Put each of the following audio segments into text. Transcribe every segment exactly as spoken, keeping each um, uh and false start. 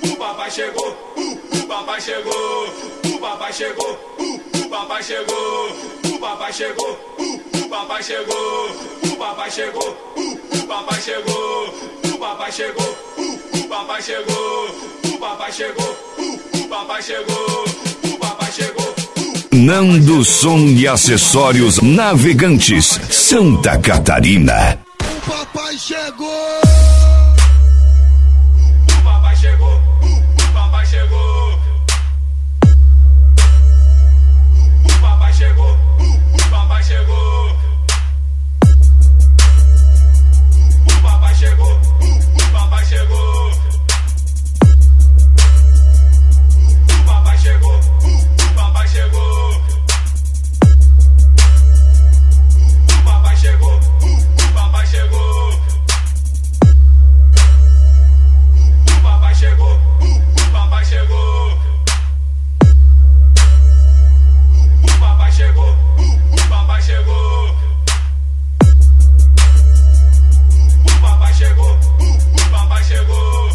o papai chegou, o papai chegou, o papai chegou, o papai chegou, o papai chegou, o papai chegou, o papai chegou, o papai chegou, o papai chegou, o papai chegou, o papai chegou, o papai chegou, o papai chegou. Nando Som e Acessórios Navegantes, Santa Catarina. O papai chegou. O papai chegou, o papai chegou. O papai chegou, o papai chegou. O papai chegou, o papai chegou. O papai chegou, o papai chegou. O papai chegou, o papai chegou. O papai chegou, o papai chegou. O papai chegou, o papai chegou. O papai chegou, o papai chegou.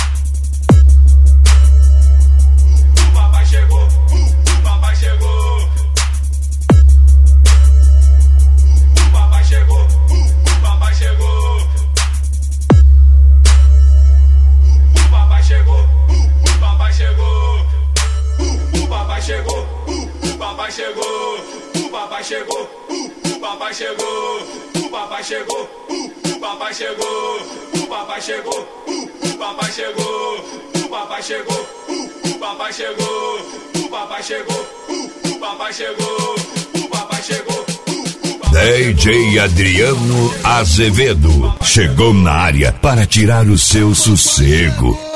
O papai chegou, o papai chegou. O papai chegou, o papai chegou. O papai chegou, o papai chegou. O papai chegou, o papai chegou. O papai chegou, o papai chegou. O papai chegou, o papai chegou. O papai chegou, o papai chegou. O papai chegou, o papai chegou. O papai chegou, o papai chegou. O papai chegou. D J Adriano Azevedo chegou na área para tirar o seu sossego.